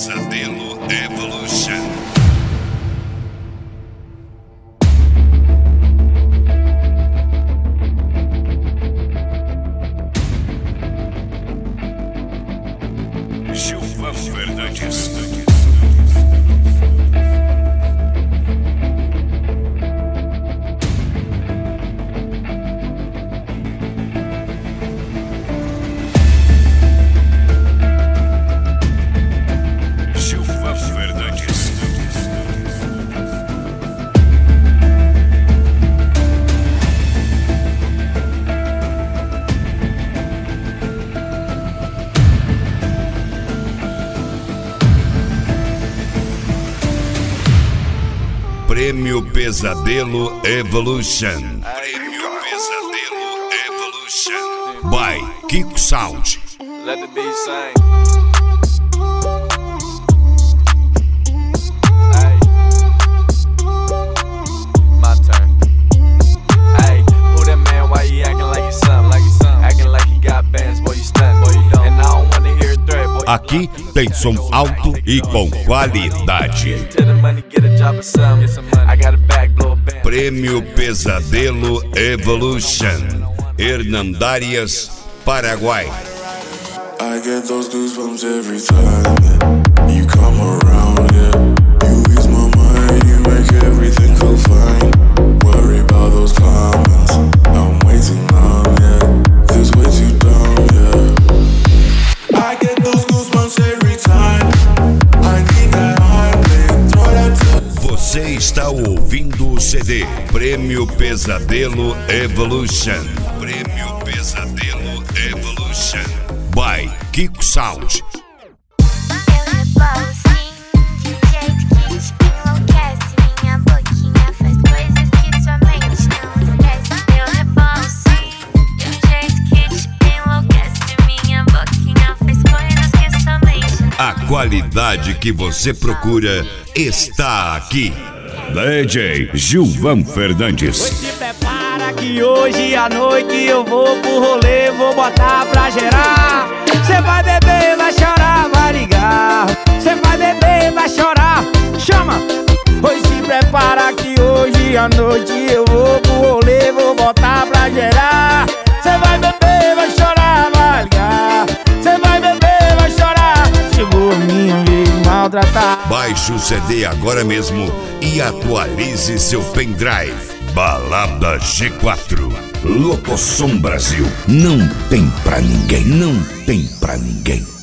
Pesadelo Evolution. Gilvan Fernandes. Prêmio Pesadelo Evolution. Prêmio Pesadelo Evolution. By Kiko Sound. Let the beat sing. Hey. My turn. Hey, who that man? Why you acting like you something? Acting like you got bands, boy, you stunt, boy, you don't. And I don't wanna hear a threat, boy. Aqui tem som alto e com qualidade. Prêmio Pesadelo Evolution. Hernandarias, Paraguai. I get those goosebumps every time you come around, yeah. You ease my mind, you make everything feel fine. Worry about those comments, I'm waiting now, yeah. This way too dumb, yeah. I get those goosebumps every time. I need that heartbeat, throw that to. Você está ouvindo o CD Prêmio Pesadelo Evolution. Prêmio Pesadelo Evolution. By Kiko Sound. A qualidade que você procura está aqui. DJ Gilvan Fernandes. Pois se prepara que hoje à noite eu vou pro rolê, vou botar pra gerar. Cê vai beber, vai chorar, vai ligar. Cê vai beber, vai chorar, chama. Pois se prepara que hoje à noite eu vou pro rolê, vou botar pra gerar. Cê vai beber, vai chorar, vai ligar. Cê vai beber, vai chorar. Chegou a minha vez de maltratar. Baixe o CD agora mesmo e atualize seu pendrive. Balada G4. Locosom Brasil. Não tem pra ninguém, não tem pra ninguém.